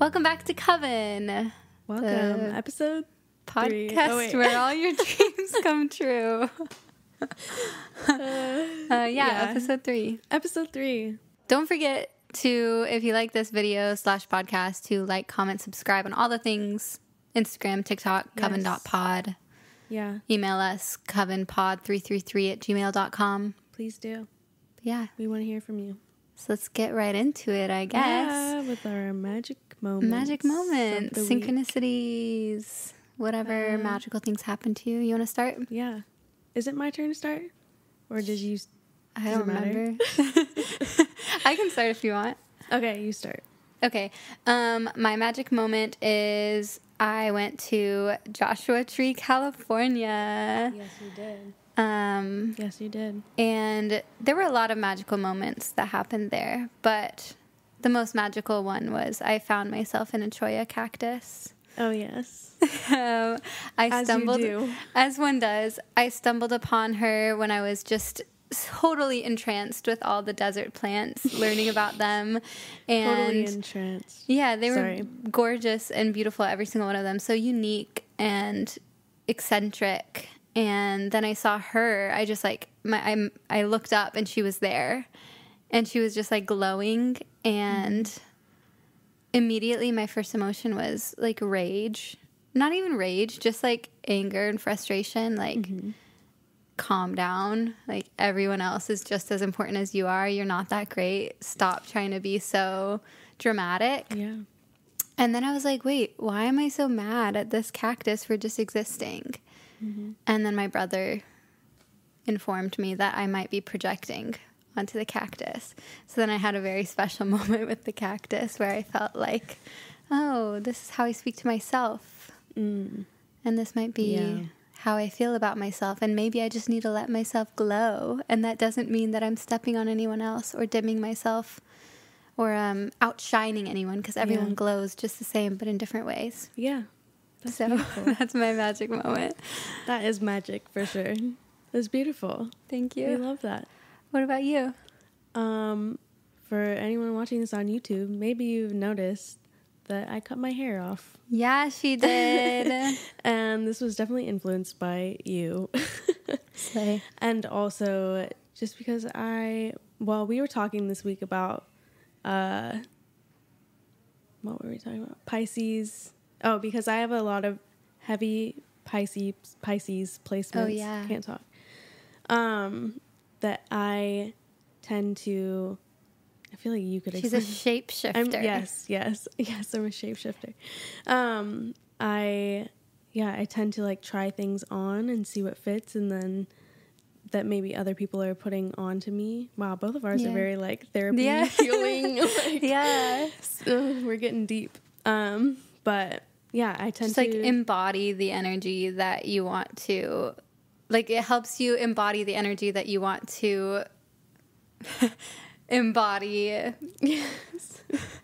Welcome back to Coven. Welcome. Episode 3. Podcast where all your dreams come true. Episode 3. Episode 3. Don't forget to, if you like this video / podcast, to like, comment, subscribe on all the things. Instagram, TikTok, coven.pod. Yeah. Email us, covenpod333@gmail.com. Please do. Yeah. We want to hear from you. So let's get right into it, I guess. Yeah, with our magic moments. Magic moments, synchronicities, whatever magical things happen to you. You want to start? Yeah. Is it my turn to start? Or did you... I don't remember. I can start if you want. Okay, you start. Okay. My magic moment is I went to Joshua Tree, California. Yes, you did. Yes, you did. And there were a lot of magical moments that happened there, but the most magical one was I found myself in a Cholla cactus. Oh, yes. As one does. I stumbled upon her when I was just totally entranced with all the desert plants, learning about them. And totally entranced. Yeah, they were gorgeous and beautiful, every single one of them. So unique and eccentric. And then I saw her. I just I looked up and she was there. And she was just like glowing. And immediately my first emotion was like rage. Not even rage, just like anger and frustration. Like, calm down. Like, everyone else is just as important as you are. You're not that great. Stop trying to be so dramatic. Yeah. And then I was like, wait, why am I so mad at this cactus for just existing? And then my brother informed me that I might be projecting onto the cactus. So then I had a very special moment with the cactus where I felt like, oh, this is how I speak to myself. And this might be how I feel about myself. And maybe I just need to let myself glow. And that doesn't mean that I'm stepping on anyone else or dimming myself or outshining anyone, because everyone glows just the same, but in different ways. Yeah. That's so that's my magic moment. That is magic for sure. That's beautiful. Thank you. We love that. What about you? For anyone watching this on YouTube, maybe you've noticed that I cut my hair off. Yeah, she did. And this was definitely influenced by you. Slay. And also just because we were talking this week about, what were we talking about? Pisces. Oh, because I have a lot of heavy Pisces placements. Oh, yeah. Can't talk. That I tend to... I feel like you could explain. She's a shapeshifter. Yes, I'm a shapeshifter. I tend to like try things on and see what fits, and then that maybe other people are putting onto me. Wow, both of ours are very like therapy, healing. We're getting deep. But yeah, I tend to like embody the energy that you want to. Like, it helps you embody the energy that you want to embody. Yes.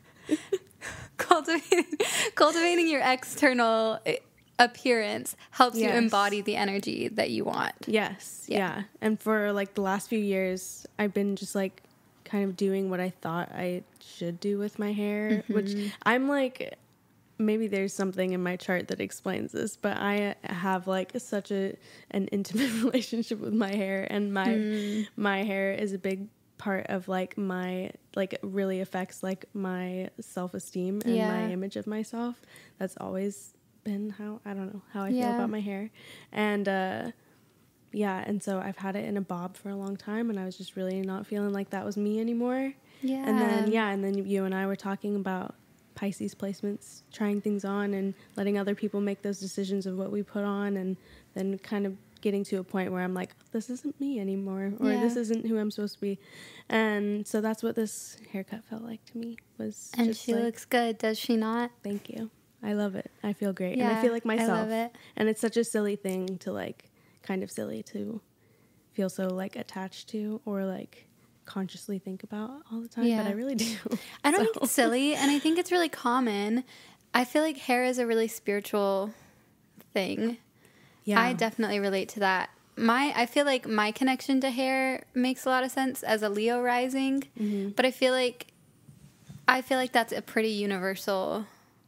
Cultivating your external appearance helps you embody the energy that you want. Yes. Yeah. And for like the last few years, I've been just like kind of doing what I thought I should do with my hair, which I'm like, maybe there's something in my chart that explains this, but I have like such an intimate relationship with my hair, and my hair is a big part of like it really affects like my self-esteem and my image of myself. That's always been how I feel about my hair. And and so I've had it in a bob for a long time, and I was just really not feeling like that was me anymore. And then you and I were talking about Pisces placements, trying things on and letting other people make those decisions of what we put on, and then kind of getting to a point where I'm like, this isn't me anymore, or this isn't who I'm supposed to be. And so that's what this haircut felt like to me. And just she looks good, does she not? Thank you. I love it. I feel great. And I feel like myself. I love it. And it's such a silly thing to like, kind of silly to feel so like attached to or like consciously think about all the time, but I really do. I don't think it's silly, and I think it's really common. I feel like hair is a really spiritual thing. Yeah. I definitely relate to that. I feel like my connection to hair makes a lot of sense as a Leo rising, but I feel like that's a pretty universal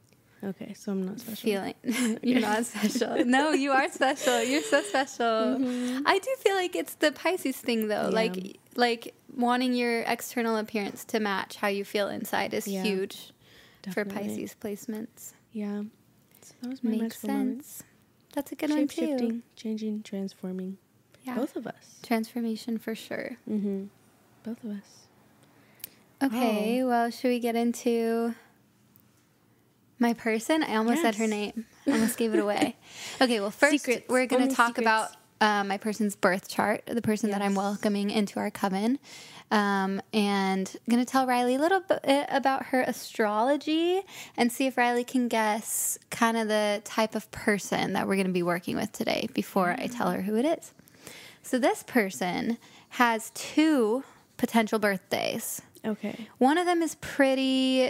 Okay, so I'm not special. Feeling you're not special. No, you are special. You're so special. I do feel like it's the Pisces thing though. Yeah. Like wanting your external appearance to match how you feel inside is huge for Definitely. Pisces placements. Yeah. So that was my Makes magical moment. sense. That's a good one too. Shape-shifting, changing, transforming. Yeah. Both of us. Transformation for sure. Mm-hmm. Both of us. Okay, well, should we get into my person? I almost said her Yes. name. I almost gave it away. Okay, well, first Secrets. we're going Only to talk secrets. about my person's birth chart, the person that I'm Yes. welcoming into our coven, and going to tell Riley a little bit about her astrology and see if Riley can guess kind of the type of person that we're going to be working with today before I tell her who it is. So this person has 2 potential birthdays. Okay. One of them is pretty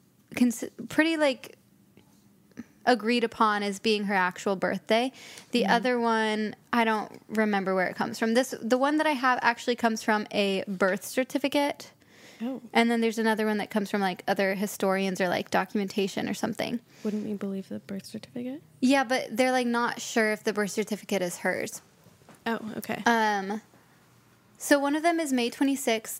like agreed upon as being her actual birthday. The other one, I don't remember where it comes from. The one that I have actually comes from a birth certificate. Oh. And then there's another one that comes from like other historians or like documentation or something. Wouldn't we believe the birth certificate? Yeah, but they're like not sure if the birth certificate is hers. Oh, okay. So one of them is May 26th,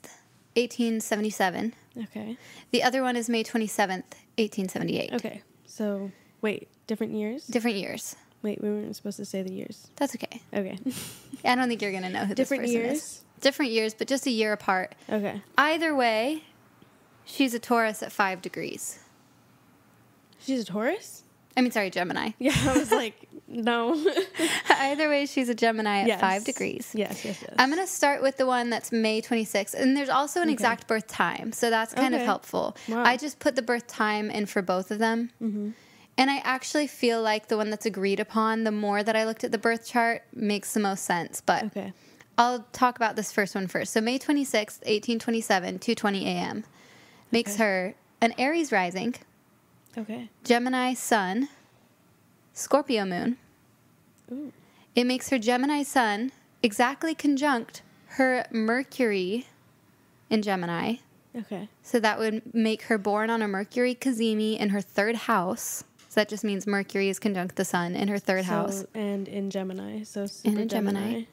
1877. Okay. The other one is May 27th, 1878. Okay. So, wait, different years? Different years. Wait, we weren't supposed to say the years. That's okay. Okay. I don't think you're going to know who Different this person years? is. Different years, but just a year apart. Okay. Either way, she's a Taurus at 5 degrees. She's a Taurus? I mean, sorry, Gemini. Yeah, I was like, no. Either way, she's a Gemini at Yes. 5 degrees. Yes. I'm going to start with the one that's May 26th. And there's also an exact birth time, so that's kind of Okay. helpful. Wow. I just put the birth time in for both of them. Mm-hmm. And I actually feel like the one that's agreed upon, the more that I looked at the birth chart, makes the most sense. But Okay. I'll talk about this first one first. So May 26th, 1827, 2:20 a.m. makes her an Aries rising, Okay. Gemini sun, Scorpio moon. Ooh. It makes her Gemini sun exactly conjunct her Mercury in Gemini. Okay. So that would make her born on a Mercury Cazimi in her 3rd house. So that just means Mercury is conjunct the sun in her 3rd house. And in Gemini. So super And in Gemini.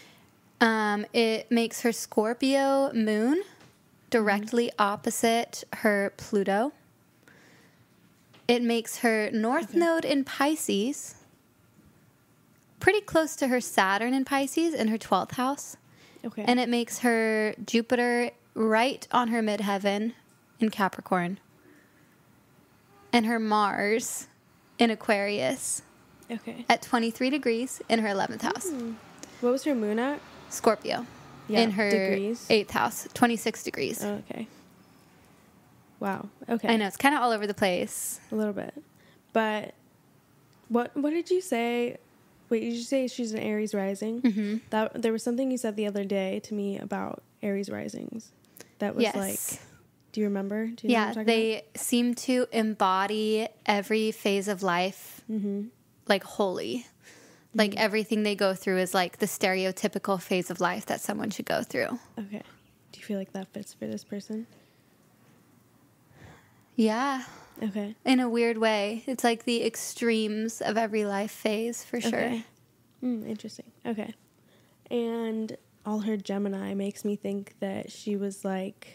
It makes her Scorpio moon directly opposite her Pluto. It makes her North Node in Pisces, pretty close to her Saturn in Pisces in her 12th house. Okay. And it makes her Jupiter right on her midheaven in Capricorn. And her Mars in Aquarius Okay. at 23 degrees in her 11th house. What was her moon at? Scorpio Yeah, in her degrees. 8th house, 26 degrees. Oh, okay. Wow. Okay. I know, it's kind of all over the place. A little bit. But what did you say? Wait, did you say she's an Aries rising? Mm-hmm. That there was something you said the other day to me about Aries risings. That was Yes. like, do you remember? Do you know what I'm Yeah, talking they seem to embody every phase of life like wholly. Like everything they go through is like the stereotypical phase of life that someone should go through. about? Okay. Do you feel like that fits for this person? Yeah, Okay. in a weird way. It's like the extremes of every life phase for sure. Okay. Interesting. Okay. And all her Gemini makes me think that she was like...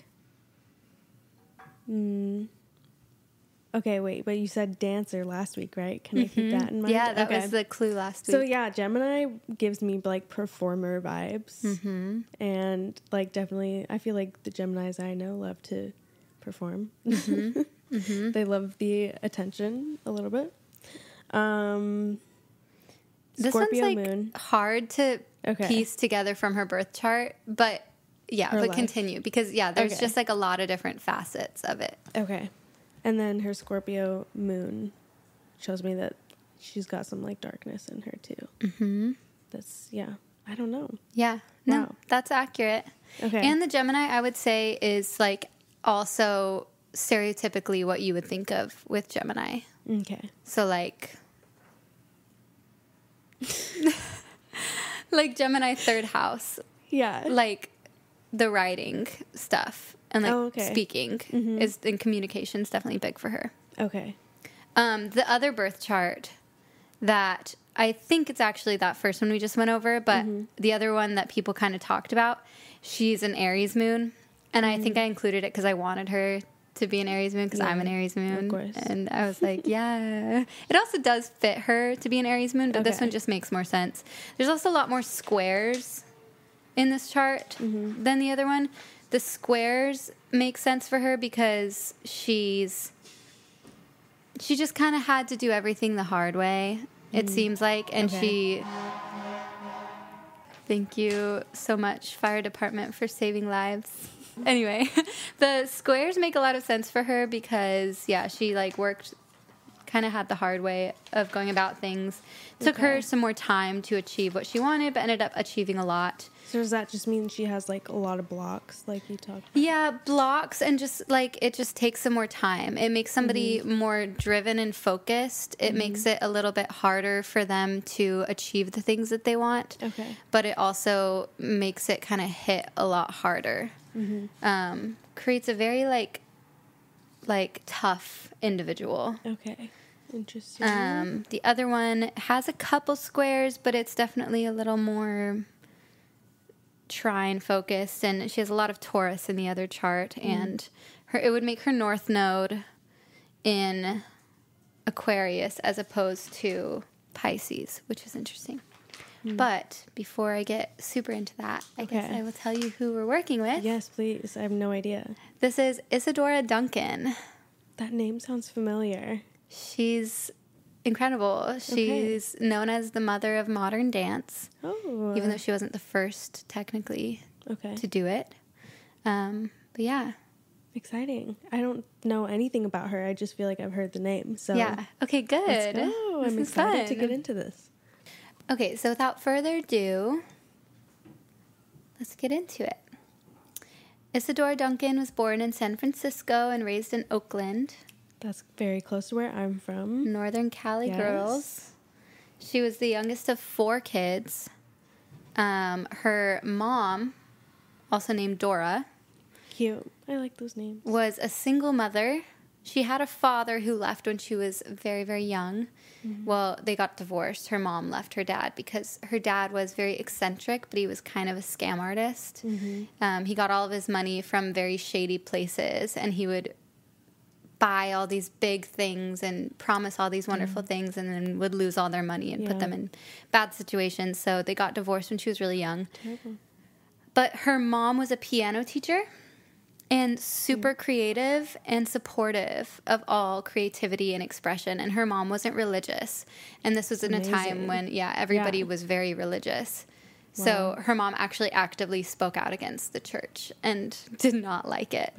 Okay, wait, but you said dancer last week, right? Can I keep that in mind? Yeah, that Okay. was the clue last week. So yeah, Gemini gives me like performer vibes, and like definitely, I feel like the Geminis I know love to perform. They love the attention a little bit. This Scorpio one's like moon. hard to Okay. piece together from her birth chart, but yeah, Her but life. continue because there's Okay. just like a lot of different facets of it. Okay, and then her Scorpio moon shows me that she's got some like darkness in her too. Mm-hmm. That's I don't know. Yeah, no, Wow. that's accurate. Okay. And the Gemini, I would say, is like also stereotypically what you would think of with Gemini. Okay. So like Gemini 3rd house, Yeah. like the writing stuff and like Oh, okay. speaking is in communication's definitely big for her. Okay. The other birth chart that I think it's actually that first one we just went over, but the other one that people kind of talked about, she's an Aries moon. And I think I included it because I wanted her to be an Aries moon because I'm an Aries moon. Of course. And I was like, yeah. It also does fit her to be an Aries moon, but this one just makes more sense. There's also a lot more squares in this chart than the other one. The squares make sense for her because she just kind of had to do everything the hard way, it seems like. And thank you so much, fire department, for saving lives. Anyway, the squares make a lot of sense for her because, she like worked, kind of had the hard way of going about things. Took her some more time to achieve what she wanted, but ended up achieving a lot. So does that just mean she has like a lot of blocks, like you talked about? Yeah, blocks, and just like it just takes some more time. It makes somebody more driven and focused. It makes it a little bit harder for them to achieve the things that they want. Okay. But it also makes it kind of hit a lot harder. Creates a very like tough individual. Okay. Interesting. The other one has a couple squares, but it's definitely a little more trine focused, and she has a lot of Taurus in the other chart, and it would make her north node in Aquarius as opposed to Pisces, which is interesting. But before I get super into that, I guess I will tell you who we're working with. Yes, please. I have no idea. This is Isadora Duncan. That name sounds familiar. She's incredible. She's known as the mother of modern dance. Oh. Even though she wasn't the first, technically, to do it. But yeah. Exciting. I don't know anything about her. I just feel like I've heard the name. So yeah. Okay, good. Let's go. I'm excited to get into this. Okay, so without further ado, let's get into it. Isadora Duncan was born in San Francisco and raised in Oakland. That's very close to where I'm from. Northern Cali girls. She was the youngest of 4 kids. Her mom, also named Dora, cute. I like those names. was a single mother. She had a father who left when she was very, very young. Well, they got divorced. Her mom left her dad because her dad was very eccentric, but he was kind of a scam artist. He got all of his money from very shady places, and he would buy all these big things and promise all these wonderful things, and then would lose all their money and put them in bad situations. So they got divorced when she was really young. Terrible. But her mom was a piano teacher and super creative and supportive of all creativity and expression. And her mom wasn't religious. And this was in a time when, everybody was very religious. Wow. So her mom actually actively spoke out against the church and did not like it.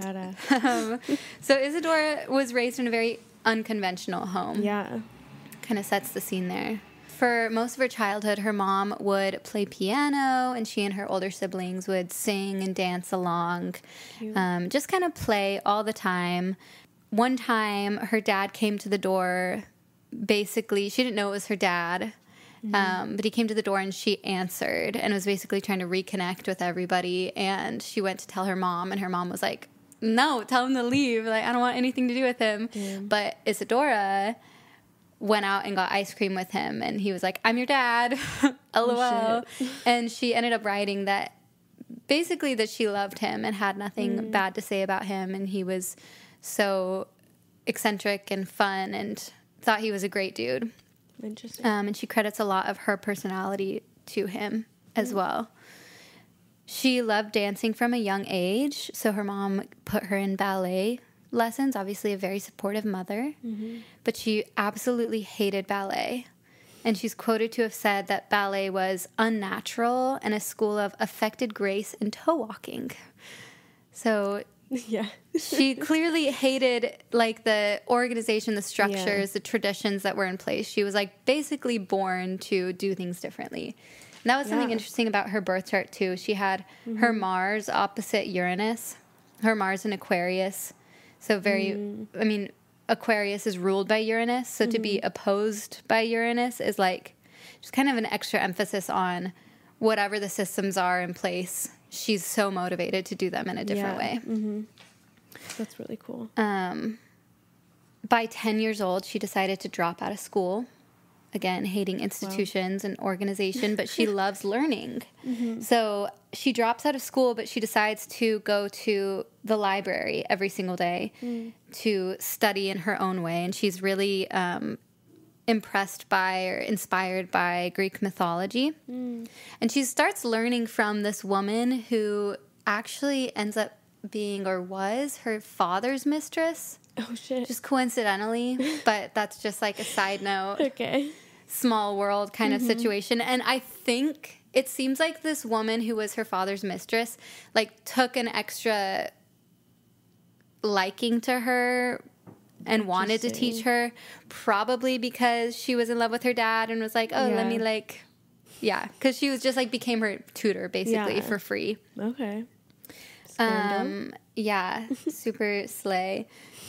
So Isadora was raised in a very unconventional home. Yeah. Kind of sets the scene there. For most of her childhood, her mom would play piano, and she and her older siblings would sing and dance along, just kind of play all the time. One time, her dad came to the door. Basically, she didn't know it was her dad, but he came to the door and she answered and was basically trying to reconnect with everybody. And she went to tell her mom, and her mom was like, "No, tell him to leave. Like, I don't want anything to do with him." But Isadora went out and got ice cream with him, and he was like, "I'm your dad." LOL. And she ended up writing that basically that she loved him and had nothing bad to say about him, and he was so eccentric and fun and thought he was a great dude. Interesting. And she credits a lot of her personality to him as well. She loved dancing from a young age, so her mom put her in ballet lessons, obviously a very supportive mother, but she absolutely hated ballet. And she's quoted to have said that ballet was unnatural and a school of affected grace and toe walking. So she clearly hated like the organization, the structures, the traditions that were in place. She was like basically born to do things differently. And that was something interesting about her birth chart too. She had her Mars opposite Uranus, her Mars in Aquarius. So Aquarius is ruled by Uranus. So to be opposed by Uranus is like just kind of an extra emphasis on whatever the systems are in place. She's so motivated to do them in a different way. That's really cool. by 10 years old, she decided to drop out of school. Again, hating institutions and organization, but she loves learning. So she drops out of school, but she decides to go to the library every single day to study in her own way. And she's really impressed by or inspired by Greek mythology. And she starts learning from this woman who actually ends up being or was her father's mistress. Oh, shit. Just coincidentally, but that's just like a side note. Okay. Small world kind of situation. And I think it seems like this woman who was her father's mistress, like, took an extra liking to her and wanted to teach her, probably because she was in love with her dad and was like, oh, let me, like, because she was just, like, became her tutor, basically, for free. Okay. Super slay.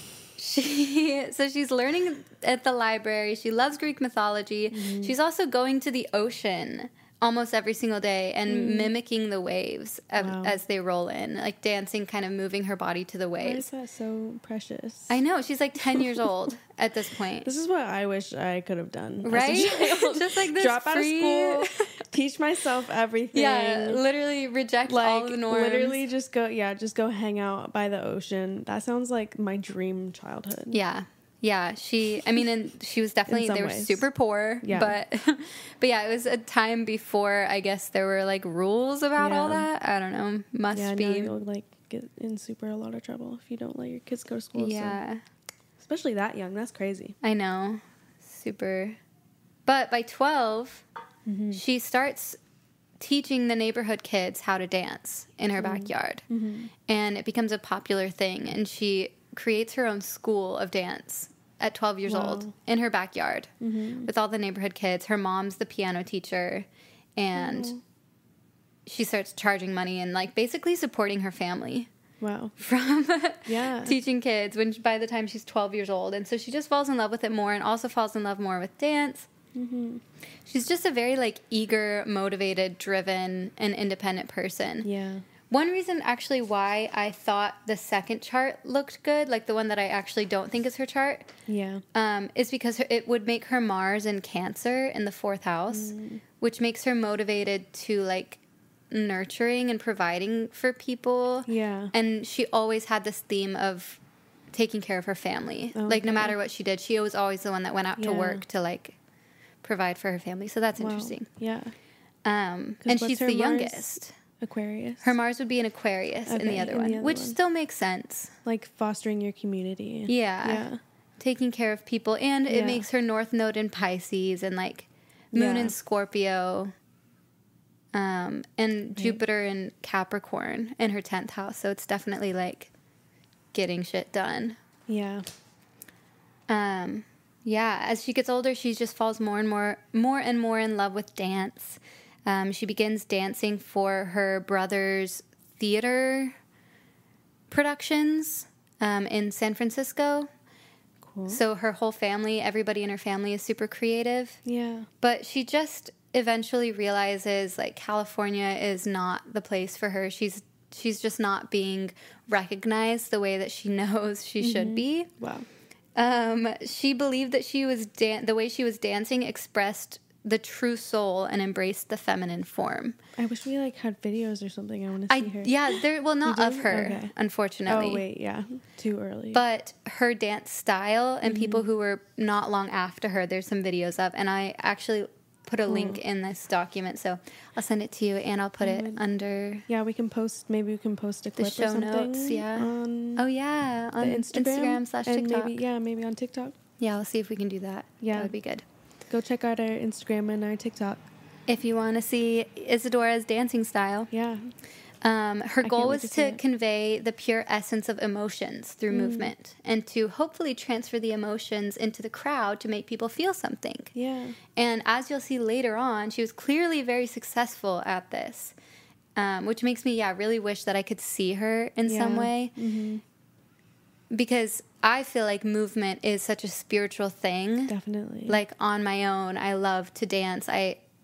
So she's learning at the library. She loves Greek mythology. She's also going to the ocean almost every single day and mimicking the waves as they roll in, like dancing, kind of moving her body to the waves. Why is that so precious? I know. She's like 10 years old at this point. This is what I wish I could have done. Right? Just like this drop out of school, teach myself everything. Yeah, literally reject all the norms. Literally just go hang out by the ocean. That sounds like my dream childhood. Yeah. Yeah, and she was definitely, they were super poor, but yeah, it was a time before, I guess, there were, like, rules about all that. I don't know, must be. Yeah, you'll, like, get in a lot of trouble if you don't let your kids go to school. Yeah. So. Especially that young, that's crazy. I know, super. But by 12, she starts teaching the neighborhood kids how to dance in her backyard, and it becomes a popular thing, and she creates her own school of dance at 12 years old in her backyard with all the neighborhood kids. Her mom's the piano teacher, and she starts charging money and, like, basically supporting her family. Wow. From teaching kids by the time she's 12 years old. And so she just falls in love with it more and also falls in love more with dance. She's just a very, like, eager, motivated, driven, and independent person. Yeah. One reason, actually, why I thought the second chart looked good, like the one that I actually don't think is her chart, is because it would make her Mars in Cancer in the 4th house, which makes her motivated to, like, nurturing and providing for people. Yeah. And she always had this theme of taking care of her family. Okay. Like, no matter what she did, she was always the one that went out to work to, like, provide for her family. So that's interesting. Yeah. And she's the youngest. Aquarius. Her Mars would be an Aquarius in the other one, which still makes sense. Like fostering your community. Yeah. Taking care of people. And it makes her North Node in Pisces and, like, Moon in Scorpio, and Jupiter in Capricorn in her 10th house. So it's definitely, like, getting shit done. Yeah. As she gets older, she just falls more and more in love with dance. She begins dancing for her brother's theater productions in San Francisco. Cool. So her whole family, everybody in her family is super creative. Yeah. But she just eventually realizes, like, California is not the place for her. She's just not being recognized the way that she knows she should be. Wow. She believed that the way she was dancing expressed the true soul and embraced the feminine form. I wish we, like, had videos or something. I want to see her. Yeah, not of her, unfortunately. Oh, wait, yeah. Too early. But her dance style and people who were not long after her, there's some videos of. And I actually put a link in this document, so I'll send it to you, and I'll put it under... Yeah, maybe we can post a clip the show or something. Notes, on Instagram/TikTok. Maybe on TikTok. Yeah, we'll see if we can do that. Yeah. That would be good. Go check out our Instagram and our TikTok. If you want to see Isadora's dancing style. Yeah. Her goal was to convey the pure essence of emotions through movement and to hopefully transfer the emotions into the crowd to make people feel something. Yeah. And as you'll see later on, she was clearly very successful at this, which makes me, really wish that I could see her in some way. Mm-hmm. Because I feel like movement is such a spiritual thing. Definitely. Like, on my own, I love to dance. I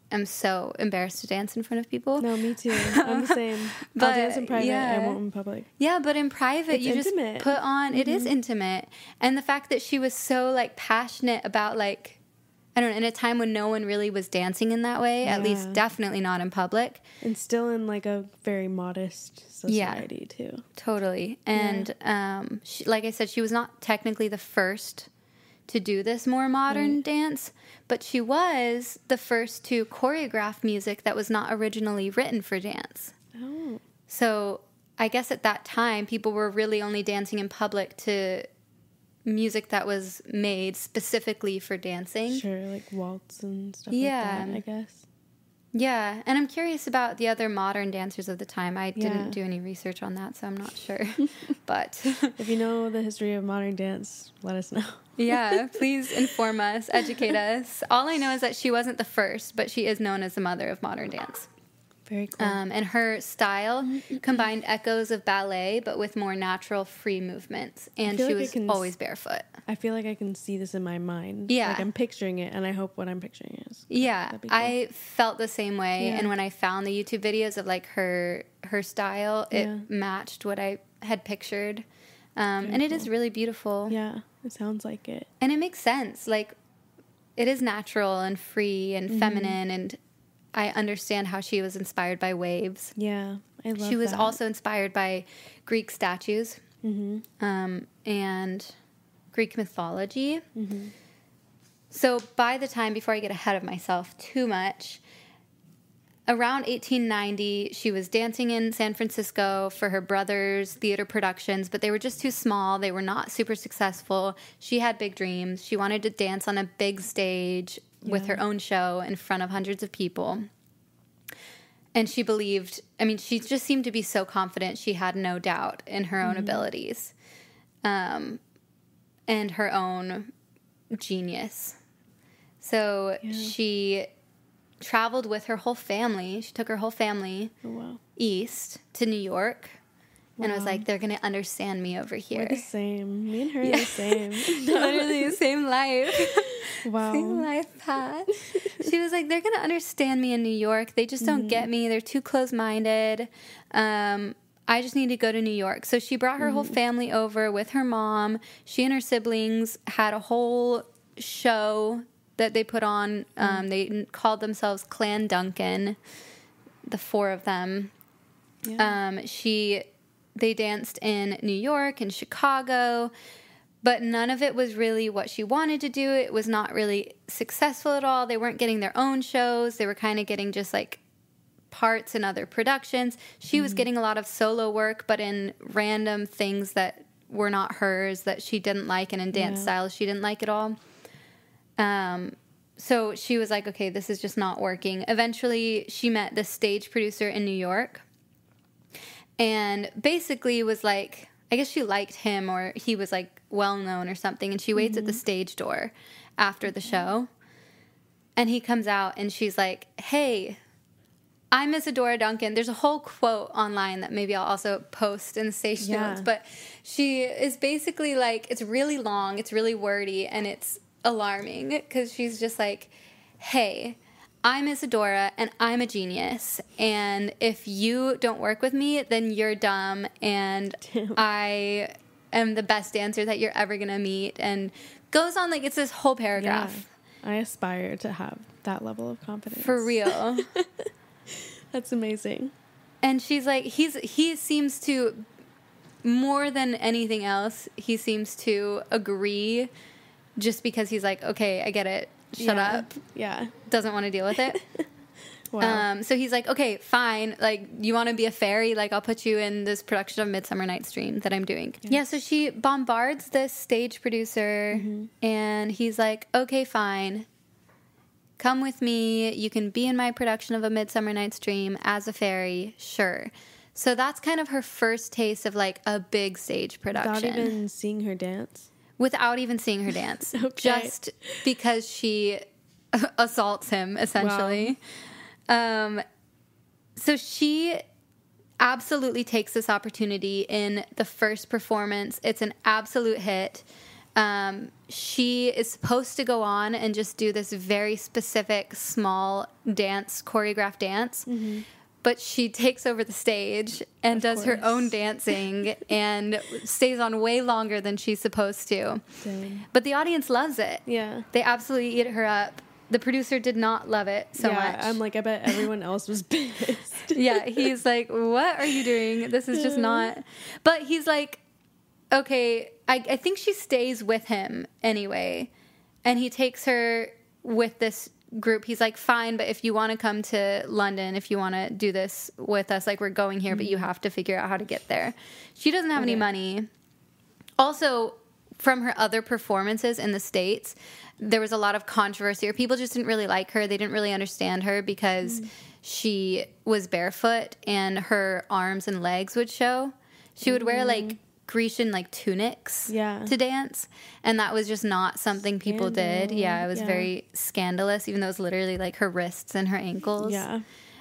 am so embarrassed to dance in front of people. No, me too. I'm the same. But, I'll dance in private. yeah. I won't in public. Yeah, but in private, It's you intimate. just put on, it is intimate. And the fact that she was so, like, passionate about, like, I don't know, in a time when no one really was dancing in that way, at least definitely not in public. And still in, like, a very modest society, too. Totally. And, she, like I said, she was not technically the first to do this more modern dance, but she was the first to choreograph music that was not originally written for dance. Oh. So I guess at that time, people were really only dancing in public to music that was made specifically for dancing. Sure, like waltz and stuff Yeah. like that, I guess. Yeah, and I'm curious about the other modern dancers of the time. I didn't do any research on that, so I'm not sure. But if you know the history of modern dance, let us know. yeah, please inform us, educate us. All I know is that she wasn't the first, but she is known as the mother of modern dance. Very cool. And her style combined echoes of ballet, but with more natural, free movements. And she was always barefoot. I feel like I can see this in my mind. Yeah. Like I'm picturing it, and I hope what I'm picturing is. Yeah, cool. I felt the same way. Yeah. And when I found the YouTube videos of like her style, it matched what I had pictured. And it is really beautiful. Yeah, it sounds like it. And it makes sense. Like, it is natural and free and feminine, and I understand how she was inspired by waves. Yeah, I love She was that. also inspired by Greek statues and Greek mythology. So by the time, before I get ahead of myself too much, around 1890, she was dancing in San Francisco for her brother's theater productions, but they were just too small. They were not super successful. She had big dreams. She wanted to dance on a big stage with her own show in front of hundreds of people. And she believed, I mean, she just seemed to be so confident. She had no doubt in her own abilities and her own genius. So she traveled with her whole family. She took her whole family east to New York. And I was like, they're going to understand me over here. We're the same. Me and her are the same. Literally the same life. Wow. Same life path. She was like, they're going to understand me in New York. They just don't get me. They're too close-minded. I just need to go to New York. So she brought her whole family over with her mom. She and her siblings had a whole show that they put on. They called themselves Clan Duncan, the four of them. Yeah. They danced in New York and Chicago, but none of it was really what she wanted to do. It was not really successful at all. They weren't getting their own shows. They were kind of getting just like parts in other productions. She was getting a lot of solo work, but in random things that were not hers, that she didn't like, and in dance styles she didn't like at all. So she was like, okay, this is just not working. Eventually, she met this stage producer in New York and basically was like, I guess she liked him, or he was like well-known or something, and she waits at the stage door after the show. And he comes out and she's like, hey, I'm Isadora Duncan. There's a whole quote online that maybe I'll also post in the stage notes, but she is basically like, it's really long, it's really wordy, and it's alarming because she's just like, hey, I'm Isadora and I'm a genius, and if you don't work with me, then you're dumb, and I am the best dancer that you're ever gonna meet, and goes on like it's this whole paragraph. I aspire to have that level of confidence. For real. That's amazing. And she's like, he seems to, more than anything else, he seems to agree just because he's like, okay, I get it. Shut up. Yeah. Doesn't want to deal with it. Wow. So he's like, okay, fine. Like, you want to be a fairy? Like, I'll put you in this production of Midsummer Night's Dream that I'm doing. Yes. Yeah, so she bombards this stage producer, and he's like, okay, fine. Come with me. You can be in my production of A Midsummer Night's Dream as a fairy. Sure. So that's kind of her first taste of, like, a big stage production. Without even seeing her dance? Without even seeing her dance. Okay. Just because she assaults him, essentially. Wow. So she absolutely takes this opportunity in the first performance. It's an absolute hit. She is supposed to go on and just do this very specific small dance, choreographed dance. Mm-hmm. But she takes over the stage and does her own dancing and stays on way longer than she's supposed to. Dang. But the audience loves it. Yeah. They absolutely eat her up. The producer did not love it so much. I'm like, I bet everyone else was pissed. Yeah, he's like, what are you doing? This is just not... But he's like, okay, I think she stays with him anyway. And he takes her with this group. He's like, fine, but if you want to come to London, if you want to do this with us, like, we're going here, but you have to figure out how to get there. She doesn't have any money. Also, from her other performances in the States, there was a lot of controversy, or people just didn't really like her. They didn't really understand her because she was barefoot and her arms and legs would show. She would wear, like, Grecian, like, tunics to dance, and that was just not something people did. Yeah, it was very scandalous, even though it was literally, like, her wrists and her ankles. Yeah,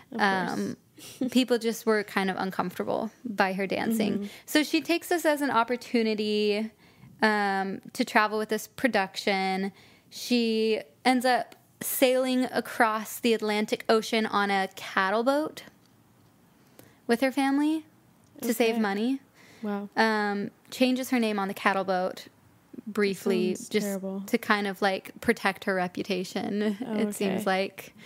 People just were kind of uncomfortable by her dancing. So she takes this as an opportunity to travel with this production. She ends up sailing across the Atlantic Ocean on a cattle boat with her family to save money. Wow. Changes her name on the cattle boat briefly just terrible. To kind of like protect her reputation. It seems like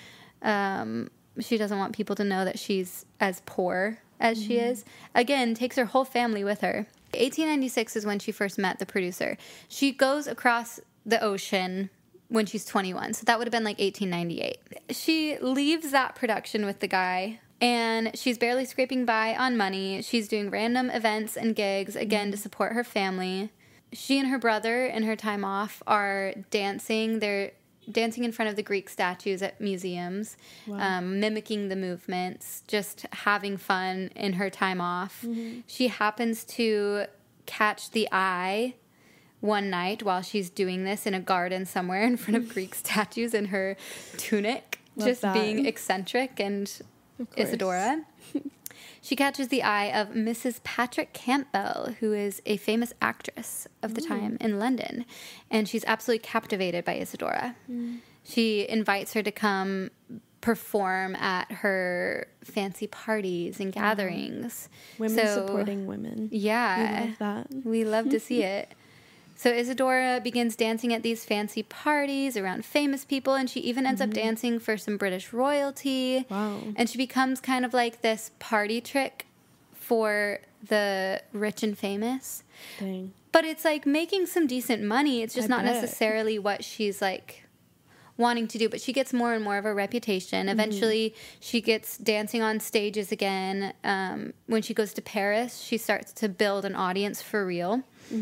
she doesn't want people to know that she's as poor as she is. Again, takes her whole family with her. 1896 is when she first met the producer. She goes across the ocean when she's 21. So that would have been like 1898. She leaves that production with the guy, and she's barely scraping by on money. She's doing random events and gigs, again, to support her family. She and her brother, in her time off, are dancing. They're dancing in front of the Greek statues at museums, mimicking the movements, just having fun in her time off. She happens to catch the eye one night while she's doing this in a garden somewhere in front of Greek statues in her tunic, being eccentric and Isadora. She catches the eye of Mrs. Patrick Campbell, who is a famous actress of the time in London, and she's absolutely captivated by Isadora. She invites her to come perform at her fancy parties and gatherings. Women supporting women. Yeah. We love that. We love to see it. So Isadora begins dancing at these fancy parties around famous people, and she even ends up dancing for some British royalty. Wow. And she becomes kind of like this party trick for the rich and famous. Dang. But it's like making some decent money. It's just not necessarily what she's like wanting to do, but she gets more and more of a reputation. Eventually, she gets dancing on stages again. When she goes to Paris, she starts to build an audience for real.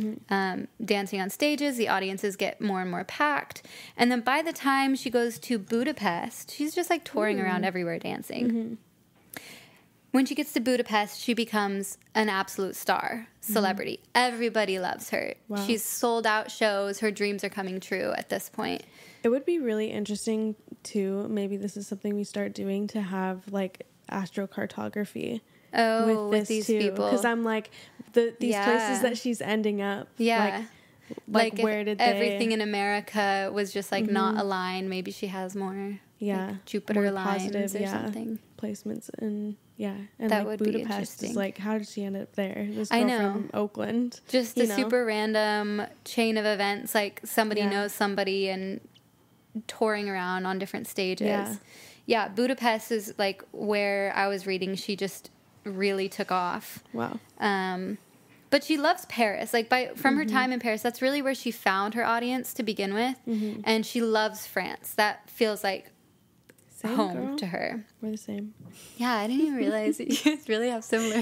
Dancing on stages, the audiences get more and more packed. And then by the time she goes to Budapest, she's just like touring around everywhere dancing. When she gets to Budapest, she becomes an absolute star, celebrity. Everybody loves her. Wow. She's sold out shows. Her dreams are coming true at this point. It would be really interesting too. Maybe this is something we start doing, to have like astrocartography. With these people, because I'm like these places that she's ending up. Like where did everything in America was just like not aligned? Maybe she has more like Jupiter more lines positive, or something. Placements and and that like would Budapest be interesting. is like, how did she end up there? This girl from Oakland, just a super random chain of events. Like somebody knows somebody and touring around on different stages. Yeah, Budapest is like where I was reading. She just really took off. Wow. But she loves Paris. Like from her time in Paris, that's really where she found her audience to begin with. And she loves France. That feels like home to her. We're the same. Yeah, I didn't even realize that you guys really have similar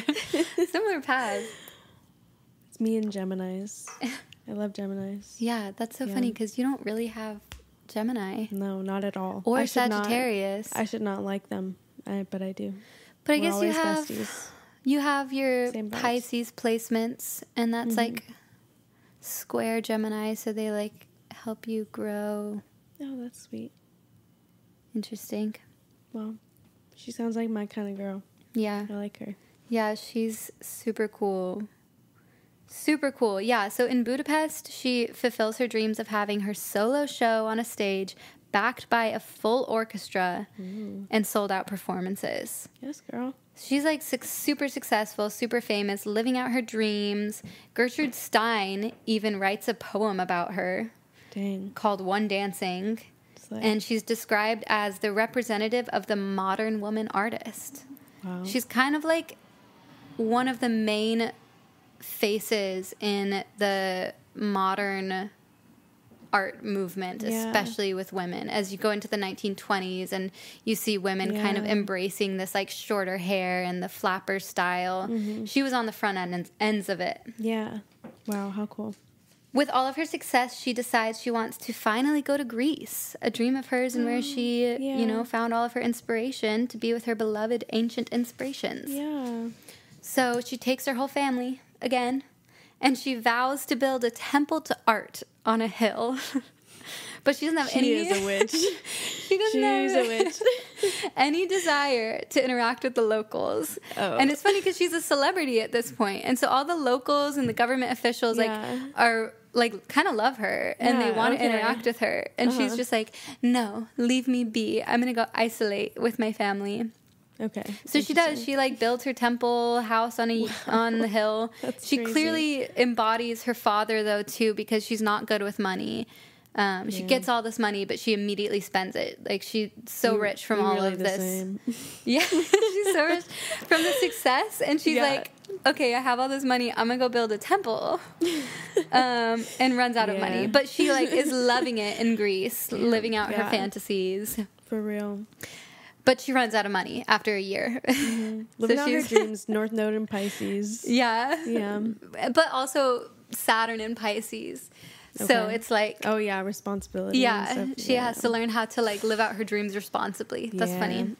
paths. It's me and Geminis. I love Geminis. Yeah, that's so funny because you don't really have Gemini. No, not at all. Or Sagittarius. I should not like them, but I do. But I guess you have your Pisces placements, and that's like square Gemini, so they like help you grow. Oh, that's sweet. Interesting. Well, she sounds like my kind of girl. Yeah. I like her. Yeah, she's super cool. Super cool. Yeah. So in Budapest, she fulfills her dreams of having her solo show on a stage backed by a full orchestra and sold out performances. Yes, girl. She's like super successful, super famous, living out her dreams. Gertrude Stein even writes a poem about her. Dang. Called One Dancing. And she's described as the representative of the modern woman artist. Wow. She's kind of like one of the main faces in the modern art movement, especially with women. As you go into the 1920s and you see women kind of embracing this like shorter hair and the flapper style. She was on the front ends of it. Yeah. Wow, how cool. With all of her success, she decides she wants to finally go to Greece, a dream of hers, and where she, you know, found all of her inspiration to be with her beloved ancient inspirations. Yeah. So she takes her whole family again, and she vows to build a temple to art on a hill. But she doesn't have any... She is a witch. She doesn't have a witch. any desire to interact with the locals. Oh. And it's funny because she's a celebrity at this point. And so all the locals and the government officials are like kind of love her and they want to interact with her. And she's just like, no, leave me be. I'm going to go isolate with my family. Okay. So she does. She like builds her temple house on the hill. She crazy. Clearly embodies her father though too, because she's not good with money. She gets all this money, but she immediately spends it. Like she's so rich from all of this. Yeah, she's so rich from the success, and she's like, "Okay, I have all this money. I'm gonna go build a temple," and runs out of money. But she like is loving it in Greece, living out her fantasies for real. But she runs out of money after a year. Living out her dreams. North Node in Pisces. Yeah. But also Saturn in Pisces. Okay. So it's like... Oh, yeah, responsibility. Yeah, and stuff. She has to learn how to, like, live out her dreams responsibly. That's funny.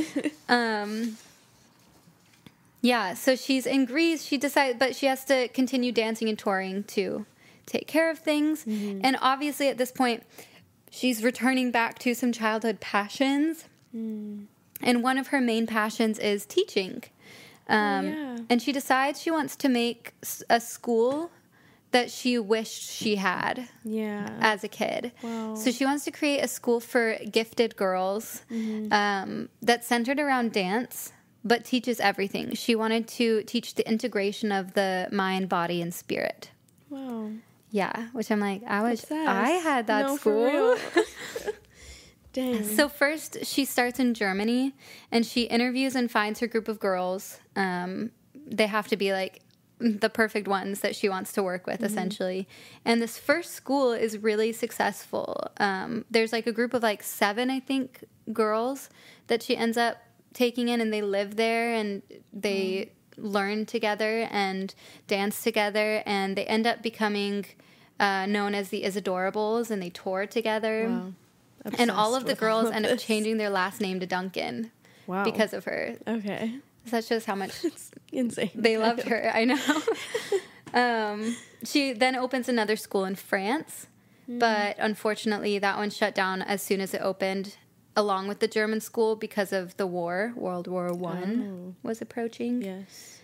Yeah, so she's in Greece. She decides... But she has to continue dancing and touring to take care of things. And obviously, at this point, she's returning back to some childhood passions. And one of her main passions is teaching. And she decides she wants to make a school that she wished she had as a kid. Wow. So she wants to create a school for gifted girls that's centered around dance, but teaches everything. She wanted to teach the integration of the mind, body, and spirit. Wow. Yeah, which I'm like, I had that school. For real. Dang. So first, she starts in Germany, and she interviews and finds her group of girls. They have to be like the perfect ones that she wants to work with, essentially. And this first school is really successful. There's like a group of like 7, I think, girls that she ends up taking in, and they live there, and they learn together and dance together, and they end up becoming known as the Isadorables, and they tour together. Wow. And all of the girls end up changing their last name to Duncan because of her. Okay. So that shows how much it's insane. They loved her. I know. She then opens another school in France, but unfortunately that one shut down as soon as it opened, along with the German school, because of the war. World War I was approaching. Yes.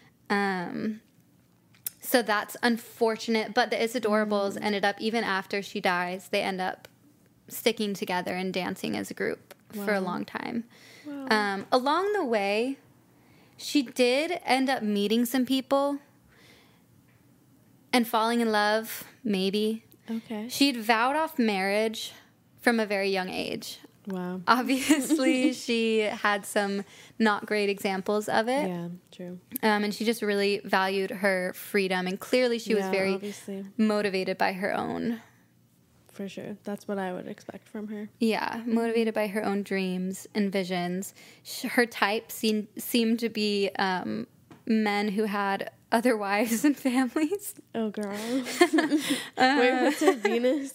So that's unfortunate. But the Isadorables ended up, even after she dies, they end up sticking together and dancing as a group for a long time. Wow. Along the way, she did end up meeting some people and falling in love, maybe. Okay. She'd vowed off marriage from a very young age. Wow. Obviously, she had some not great examples of it. Yeah, true. And she just really valued her freedom. And clearly she was very motivated by her own. For sure. That's what I would expect from her. Yeah, motivated by her own dreams and visions. Her type seemed to be men who had other wives and families. Oh, girl. Wait, what's her Venus?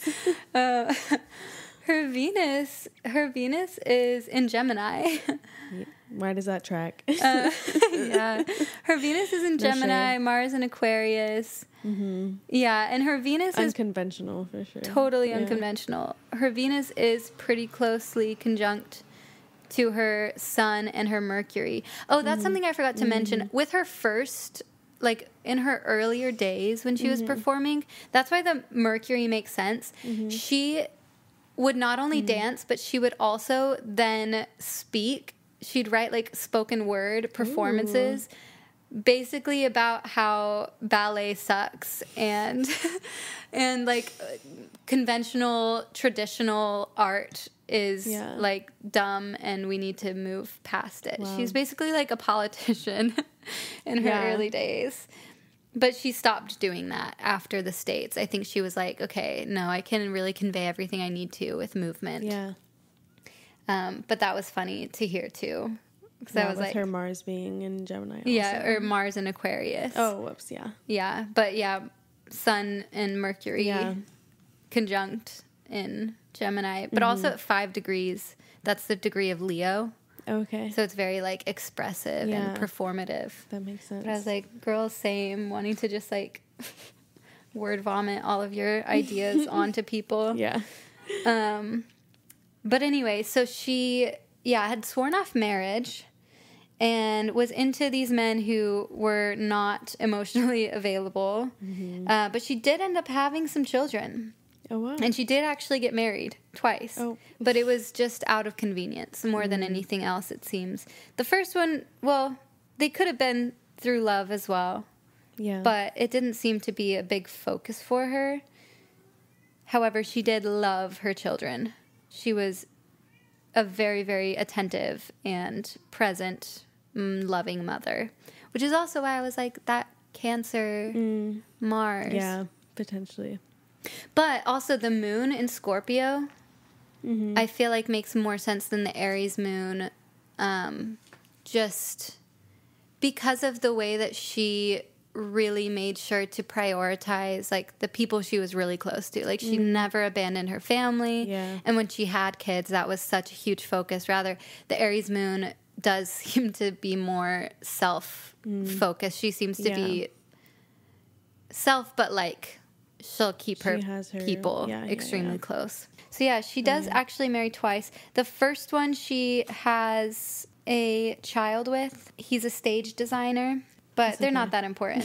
Her Venus is in Gemini. Why does that track? Yeah. Her Venus is in Gemini, Mars in Aquarius. Mm-hmm. Yeah, and her Venus is... Unconventional, for sure. Totally unconventional. Her Venus is pretty closely conjunct to her Sun and her Mercury. Oh, that's something I forgot to mention. With her first like in her earlier days when she was performing, that's why the Mercury makes sense. She would not only dance, but she would also then speak. She'd write like spoken word performances basically about how ballet sucks and and like conventional traditional art is like dumb and we need to move past it. Wow. She's basically like a politician in her early days. But she stopped doing that after the States. I think she was like, okay, no, I can really convey everything I need to with movement. Yeah. But that was funny to hear too. Because I was with like, her Mars being in Gemini also. Yeah, or Mars in Aquarius. Oh, whoops, yeah. Yeah, but yeah, Sun and Mercury conjunct in Gemini. But also at 5 degrees, that's the degree of Leo. Okay. So it's very like expressive and performative. That makes sense. But I was like, girl, same, wanting to just like word vomit all of your ideas onto people. Yeah. But anyway, so she, had sworn off marriage and was into these men who were not emotionally available. But she did end up having some children. Oh, wow. And she did actually get married twice. Oh. But it was just out of convenience more than anything else, it seems. The first one, well, they could have been through love as well. Yeah. But it didn't seem to be a big focus for her. However, she did love her children. She was a very, very attentive and present, loving mother. Which is also why I was like, that Cancer, Mars. Yeah, potentially. But also the moon in Scorpio, I feel like makes more sense than the Aries moon, just because of the way that she really made sure to prioritize like the people she was really close to. Like she never abandoned her family. Yeah. And when she had kids, that was such a huge focus. Rather, the Aries moon does seem to be more self-focused. She seems to be self, but like she'll keep her people extremely close. So she does actually marry twice. The first one she has a child with. He's a stage designer, but they're not that important.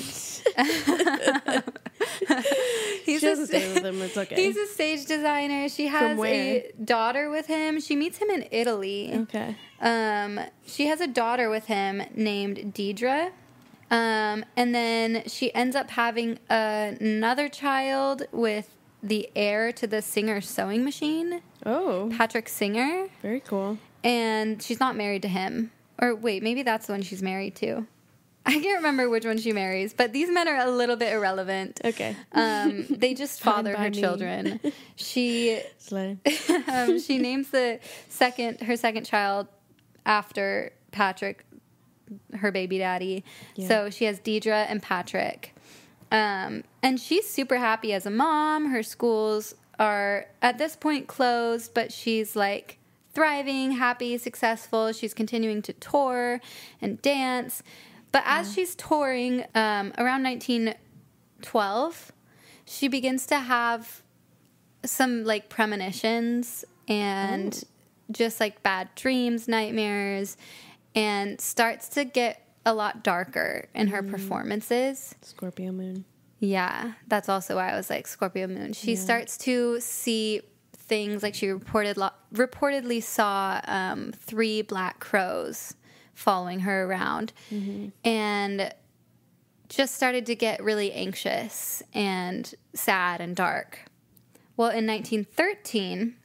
She doesn't stay with him. It's okay. He's a stage designer. She has a daughter with him. She meets him in Italy. Okay. She has a daughter with him named Deidre. And then she ends up having another child with the heir to the Singer sewing machine. Oh. Patrick Singer. Very cool. And she's not married to him. Or wait, maybe that's the one she's married to. I can't remember which one she marries, but these men are a little bit irrelevant. Okay. They just father her children. She she names her second child after Patrick, her baby daddy. Yeah. So she has Deidre and Patrick. And she's super happy as a mom. Her schools are at this point closed, but she's like thriving, happy, successful. She's continuing to tour and dance. But as she's touring, around 1912, she begins to have some like premonitions and just like bad dreams, nightmares, and starts to get a lot darker in her performances. Scorpio moon. Yeah, that's also why I was like Scorpio moon. She starts to see things like she reportedly saw 3 black crows following her around and just started to get really anxious and sad and dark. Well, in 1913,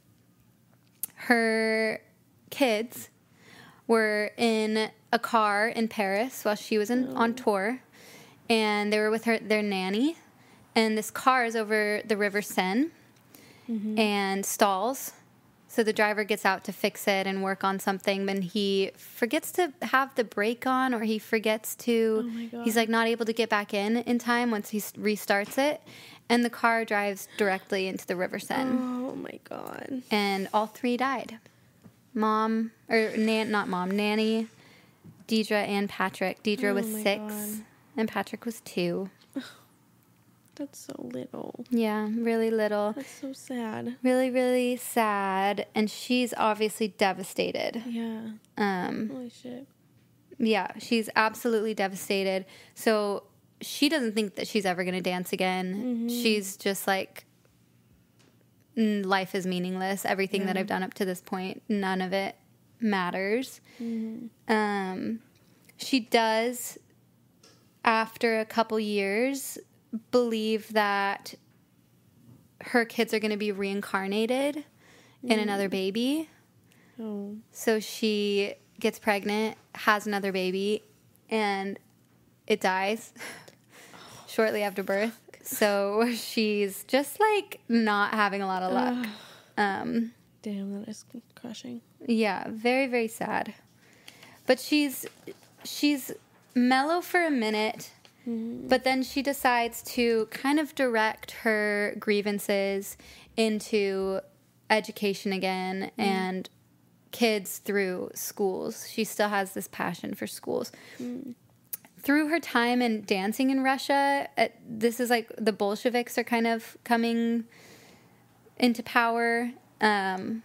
her kids were in a car in Paris while she was on tour, and they were with their nanny, and this car is over the River Seine and stalls. So the driver gets out to fix it and work on something, but he forgets to have the brake on, or he forgets to, he's like not able to get back in time once he restarts it. And the car drives directly into the River Seine. Oh my God. And all 3 died. Nanny, Deidre, and Patrick. Deidre was 6 and Patrick was 2. That's so little. Yeah, really little. That's so sad. Really, really sad. And she's obviously devastated. Yeah. Holy shit. Yeah, she's absolutely devastated. So she doesn't think that she's ever going to dance again. She's just like, life is meaningless. Everything that I've done up to this point, none of it matters. She does, after a couple years, believe that her kids are going to be reincarnated in another baby. Oh. So she gets pregnant, has another baby, and it dies shortly after birth. So she's just like not having a lot of luck. Damn, that is crushing. Yeah, very, very sad. But she's mellow for a minute, but then she decides to kind of direct her grievances into education again and kids through schools. She still has this passion for schools. Through her time in dancing in Russia, this is like the Bolsheviks are kind of coming into power, and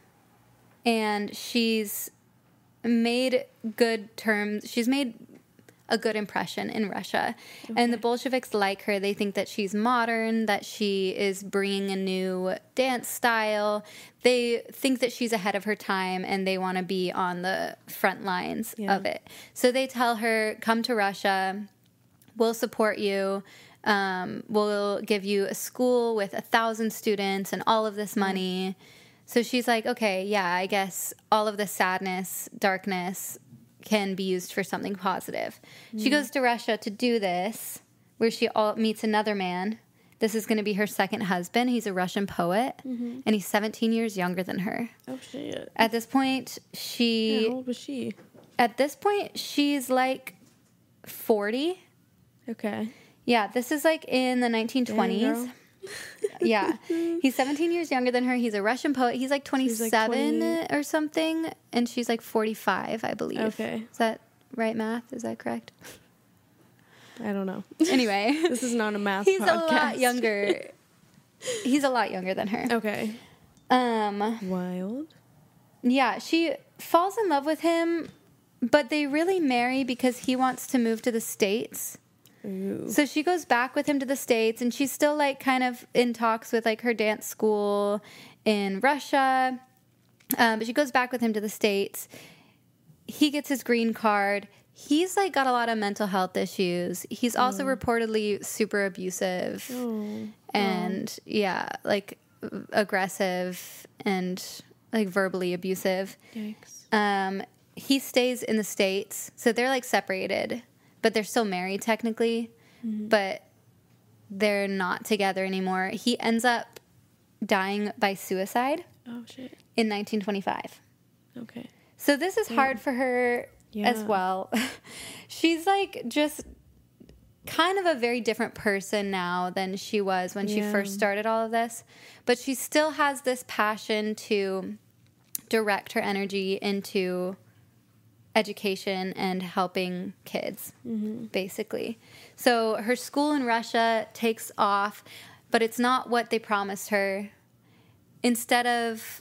she's made good terms. She's made a good impression in Russia. Okay. And the Bolsheviks like her. They think that she's modern, that she is bringing a new dance style. They think that she's ahead of her time, and they want to be on the front lines of it. So they tell her, come to Russia. We'll support you. We'll give you a school with 1,000 students and all of this money. So she's like, okay, yeah, I guess all of the sadness, darkness can be used for something positive. She goes to Russia to do this, where she meets another man. This is going to be her second husband. He's a Russian poet, and he's 17 years younger than her. Oh, shit. At this point, how old was she? At this point, she's like 40. Okay. Yeah, this is like in the 1920s. Yeah. He's 17 years younger than her. He's a Russian poet. He's like 27 or something, and she's like 45, I believe. Okay. Is that right math? Is that correct? I don't know. Anyway. This is not a math He's podcast. a lot younger. He's a lot younger than her. Okay. Wild. Yeah, she falls in love with him, but they really marry because he wants to move to the States. Ooh. So she goes back with him to the States, and she's still like kind of in talks with like her dance school in Russia. But she goes back with him to the States. He gets his green card. He's like got a lot of mental health issues. He's also reportedly super abusive and like aggressive and like verbally abusive. Yikes. He stays in the States, so they're like separated. But they're still married technically, but they're not together anymore. He ends up dying by suicide. Oh, shit. In 1925. Okay. So this is hard for her as well. She's like just kind of a very different person now than she was when she first started all of this. But she still has this passion to direct her energy into education and helping kids, basically. So her school in Russia takes off, but it's not what they promised her. Instead of...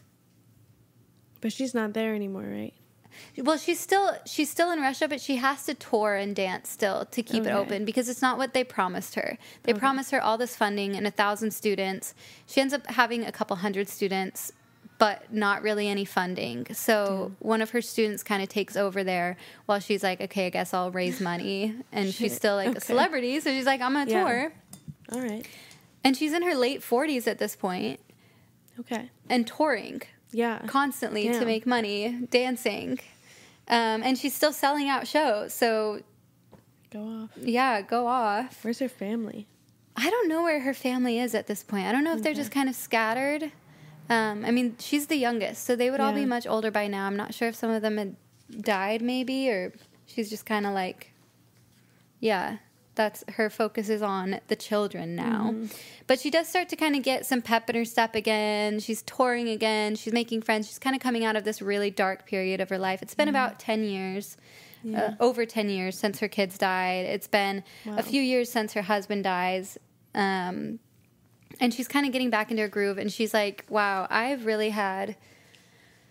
But she's not there anymore, right? Well, she's still in Russia, but she has to tour and dance still to keep it open because it's not what they promised her. They promised her all this funding and 1,000 students. She ends up having a couple hundred students, but not really any funding. So one of her students kind of takes over there while she's like, okay, I guess I'll raise money. And she's still like a celebrity. So she's like, I'm going to tour. All right. And she's in her late 40s at this point. Okay. And touring. Yeah. Constantly to make money, dancing. And she's still selling out shows. So go off. Yeah, go off. Where's her family? I don't know where her family is at this point. I don't know if they're just kind of scattered. I mean, she's the youngest, so they would all be much older by now. I'm not sure if some of them had died maybe, or she's just kind of like, that's her focus is on the children now. But she does start to kind of get some pep in her step again. She's touring again. She's making friends. She's kind of coming out of this really dark period of her life. It's been about 10 years, over 10 years since her kids died. It's been a few years since her husband dies. And she's kind of getting back into her groove, and she's like, wow, I've really had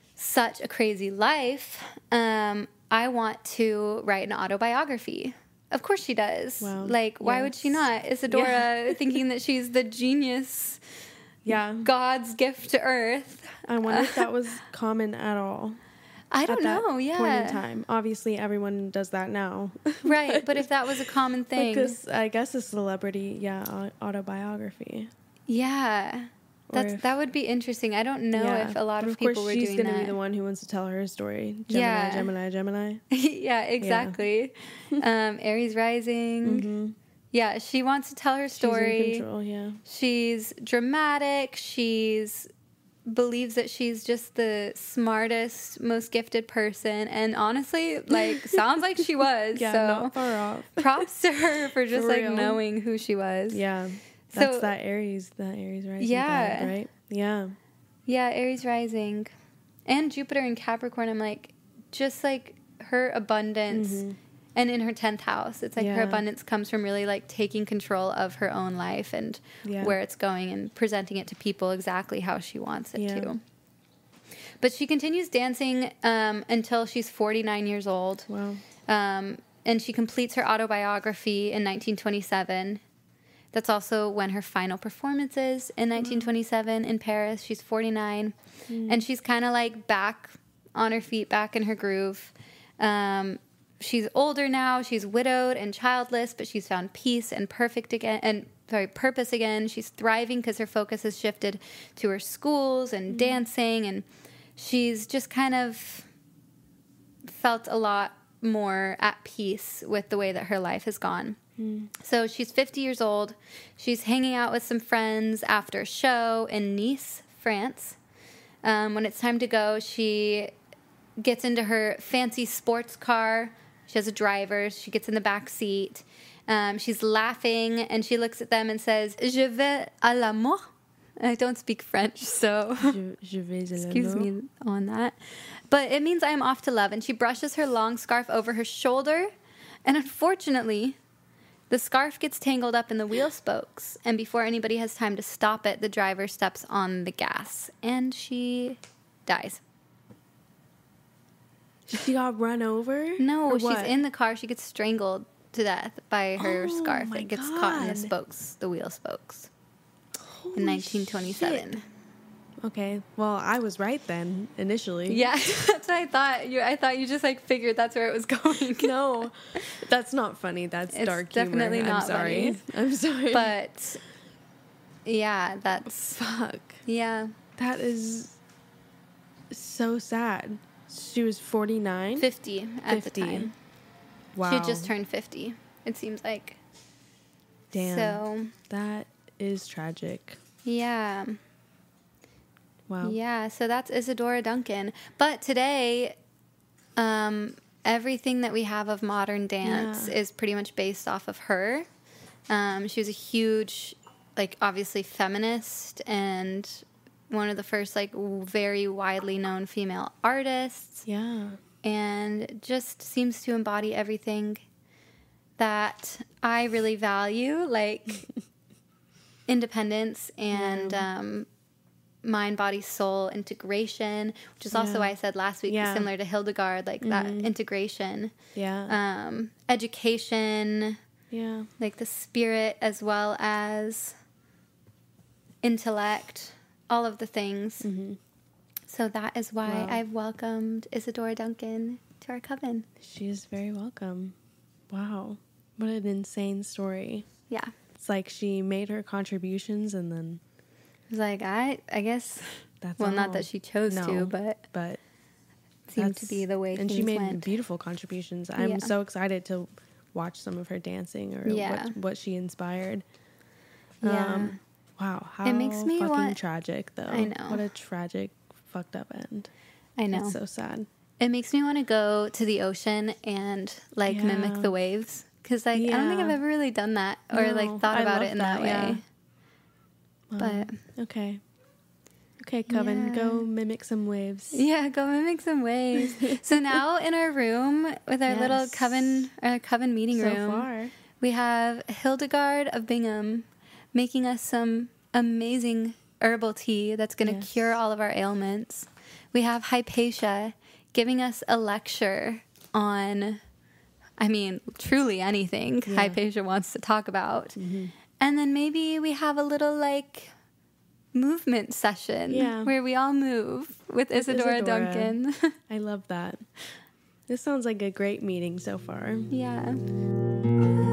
such a crazy life. I want to write an autobiography Of course she does. Wow. Like, why would she not? Isadora thinking that she's the genius, God's gift to Earth. I wonder if that was common at all. I don't know, point in time. Obviously, everyone does that now. Right, but if that was a common thing. Like I guess a celebrity, autobiography. Yeah. That would be interesting. I don't know if a lot of people were doing that. Of course, she's going to be the one who wants to tell her story. Gemini. Yeah, exactly. Aries rising. Mm-hmm. Yeah, she wants to tell her story. She's in control, She's dramatic. She's believes that she's just the smartest, most gifted person. And honestly, like, sounds like she was. So not far off. Props to her for just, like, knowing who she was. Yeah. That's that Aries rising vibe, right? Yeah. Yeah, Aries rising. And Jupiter in Capricorn, I'm like, just like her abundance, and in her 10th house, it's like her abundance comes from really like taking control of her own life and where it's going and presenting it to people exactly how she wants it to. But she continues dancing until she's 49 years old. Wow. And she completes her autobiography in 1927. That's also when her final performance is in 1927 in Paris. She's 49. And she's kind of like back on her feet, back in her groove. She's older now. She's widowed and childless, but she's found peace and purpose again. She's thriving because her focus has shifted to her schools and dancing. And she's just kind of felt a lot more at peace with the way that her life has gone. So she's 50 years old. She's hanging out with some friends after a show in Nice, France. When it's time to go, she gets into her fancy sports car. She has a driver. She gets in the back seat. She's laughing, and she looks at them and says, "Je vais à la mort." I don't speak French, so je vais à la excuse me on that. But it means I am off to love. And she brushes her long scarf over her shoulder. And unfortunately, the scarf gets tangled up in the wheel spokes, and before anybody has time to stop it, the driver steps on the gas, and she dies. She got run over? No, she's in the car. She gets strangled to death by her scarf. It gets caught in the spokes, the wheel spokes, in 1927. Shit. Okay, well, I was right then, initially. Yeah, that's what I thought. I thought you just, like, figured that's where it was going. No, that's not funny. That's dark humor. Definitely not funny. I'm sorry. But, yeah, that's... Fuck. Yeah. That is so sad. She was 49? 50 at the time. Wow. She had just turned 50, it seems like. Damn. So... that is tragic. Yeah. Wow. Yeah, so that's Isadora Duncan. But today, everything that we have of modern dance is pretty much based off of her. She was a huge, like, obviously feminist and one of the first, like, very widely known female artists. Yeah. And just seems to embody everything that I really value, like independence and mind, body, soul integration, which is also why I said last week, similar to Hildegard, like that integration. Yeah. Education. Yeah. Like the spirit as well as intellect, all of the things. Mm-hmm. So that is why I've welcomed Isadora Duncan to our coven. She is very welcome. Wow. What an insane story. Yeah. It's like she made her contributions and then... I was like, I guess... That's well, not that she chose to, but seemed to be the way and things she made went. Beautiful contributions. I'm so excited to watch some of her dancing or what she inspired. Yeah. Wow. How it makes me fucking tragic, though. I know. What a tragic, fucked up end. I know. It's so sad. It makes me want to go to the ocean and, like, mimic the waves. Because, like, I don't think I've ever really done that or, like, thought about it in that way. Yeah. But... Okay. Okay, Coven, go mimic some waves. Yeah, go mimic some waves. So now in our room with our little coven meeting room, so far, we have Hildegard of Bingham making us some amazing herbal tea that's going to cure all of our ailments. We have Hypatia giving us a lecture on, I mean, truly anything Hypatia wants to talk about. Mm-hmm. And then maybe we have a little like movement session where we all move with Isadora Duncan. I love that. This sounds like a great meeting so far. Yeah.